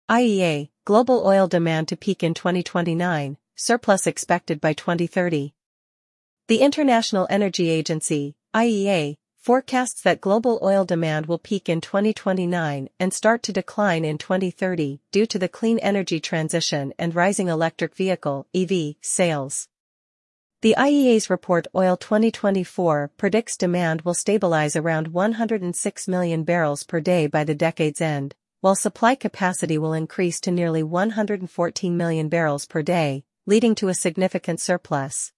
IEA, global oil demand to peak in 2029, surplus expected by 2030. The International Energy Agency, IEA, forecasts that global oil demand will peak in 2029 and start to decline in 2030 due to the clean energy transition and rising electric vehicle (EV) sales. The IEA's report Oil 2024 predicts demand will stabilize around 106 million barrels per day by the decade's end, while supply capacity will increase to nearly 114 million barrels per day, leading to a significant surplus.